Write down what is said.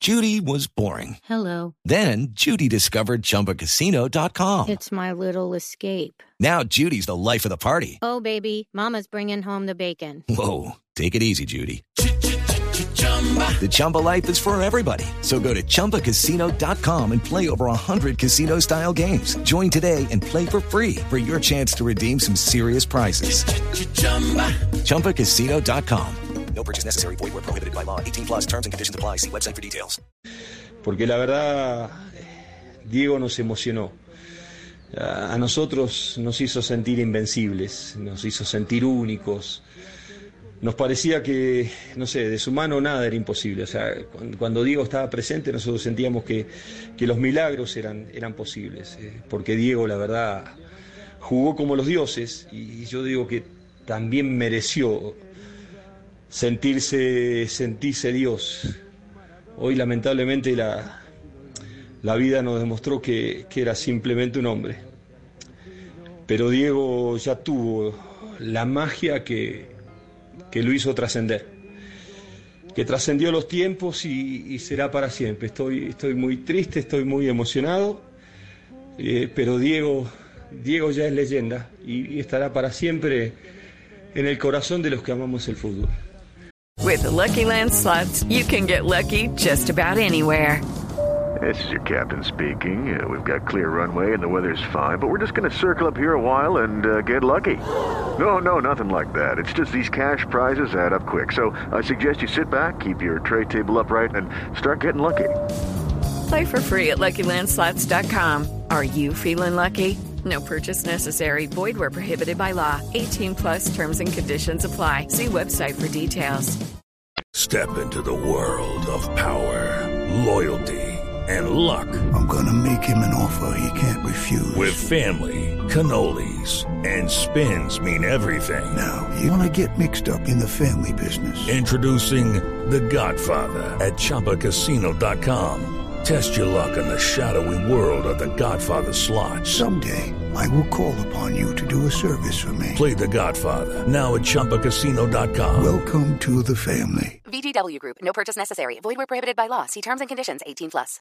Judy was boring. Hello. Then Judy discovered ChumbaCasino.com. It's my little escape. Now Judy's the life of the party. Oh, baby, mama's bringing home the bacon. Whoa, take it easy, Judy. The Chumba life is for everybody. So go to ChumbaCasino.com and play over 100 casino-style games. Join today and play for free for your chance to redeem some serious prizes. ChumbaCasino.com. No purchase necessary. Void where prohibited by law. 18 plus terms and conditions apply. See website for details. Porque la verdad, Diego nos emocionó. A nosotros nos hizo sentir invencibles, nos hizo sentir únicos. Nos parecía que, no sé, de su mano nada era imposible. O sea, cuando Diego estaba presente, nosotros sentíamos que los milagros eran posibles. Porque Diego, la verdad, jugó como los dioses. Y yo digo que también mereció sentirse Dios. Hoy, lamentablemente, la vida nos demostró que era simplemente un hombre. Pero Diego ya tuvo la magia que lo hizo trascender, que trascendió los tiempos y será para siempre. Estoy muy triste, estoy muy emocionado, pero Diego ya es leyenda y estará para siempre en el corazón de los que amamos el fútbol. With the Lucky Land Slots, you can get lucky just about anywhere. This is your captain speaking. We've got clear runway and the weather's fine, but we're just going to circle up here a while and get lucky. No, nothing like that. It's just these cash prizes add up quick. So I suggest you sit back, keep your tray table upright, and start getting lucky. Play for free at LuckyLandSlots.com. Are you feeling lucky? No purchase necessary. Void where prohibited by law. 18 plus terms and conditions apply. See website for details. Step into the world of power, loyalty, and luck. I'm gonna make him an offer he can't refuse. With family, cannolis, and spins mean everything. Now, you wanna get mixed up in the family business. Introducing The Godfather at ChumbaCasino.com. Test your luck in the shadowy world of The Godfather slot. Someday, I will call upon you to do a service for me. Play The Godfather, now at ChumbaCasino.com. Welcome to the family. VGW Group. No purchase necessary. Void where prohibited by law. See terms and conditions. 18 plus.